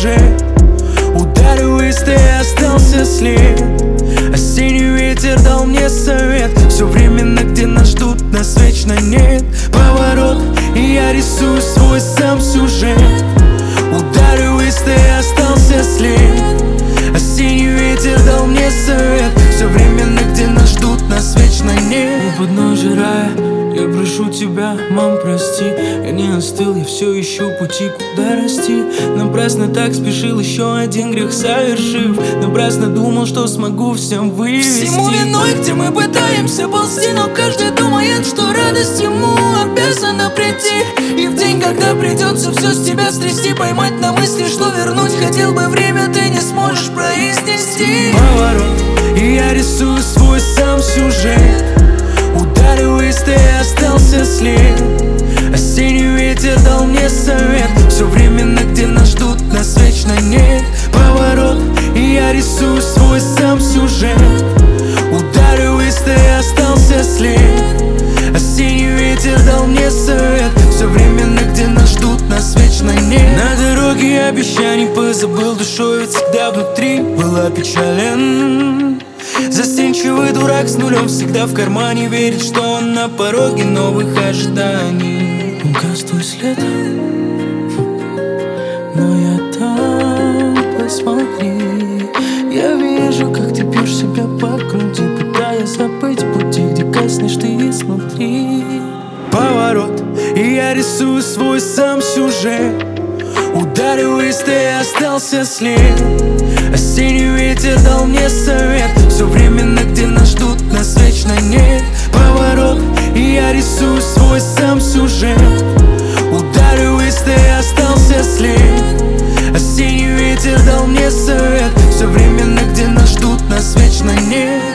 сюжет. Ударил ист и остался след. Осенний ветер дал мне совет. Все временно, где нас ждут, нас вечно нет. Поворот, и я рисую свой сам сюжет. Ударил ист и остался след. Осенний ветер дал мне совет. Все временно, где нас ждут, нас вечно нет. У подножия рая я прошу тебя, мам, прости. Я не остыл, я все ищу пути, куда расти. Напрасно так спешил, еще один грех совершив. Напрасно думал, что смогу всем вывести. Всему виной, где мы пытаемся ползти, но каждый думает, что радость ему обязана прийти. И в день, когда придется все с тебя стрясти, поймать на мысли, что вернуть хотел бы время, ты не сможешь произнести. Поворот, и я рисую свой сам сюжет. Ударил ист и остался след. Осенний ветер дал мне совет. Все временно, где нас ждут, нас вечно нет. Поворот, и я рисую свой сам сюжет. Ударил ист и остался след. Осенний ветер дал мне совет. Все временно, где нас ждут, нас вечно нет. На дороге обещаний позабыл душой, ведь всегда внутри была печален. Застенчивый дурак с нулем всегда в кармане, верит, что он на пороге новых ожиданий. Угас твой след, но я там, посмотри. Я вижу, как ты бьешь себя по груди, пытаясь забыть пути, где коснешь ты изнутри. Поворот, и я рисую свой сам сюжет. Ударил ист и остался след. Осенний ветер дал мне совет. Все временно, где нас ждут, нас вечно нет. Поворот, и я рисую свой сам сюжет. Ударил ист и остался след. Осенний ветер дал мне совет. Все временно, где нас ждут, нас вечно нет.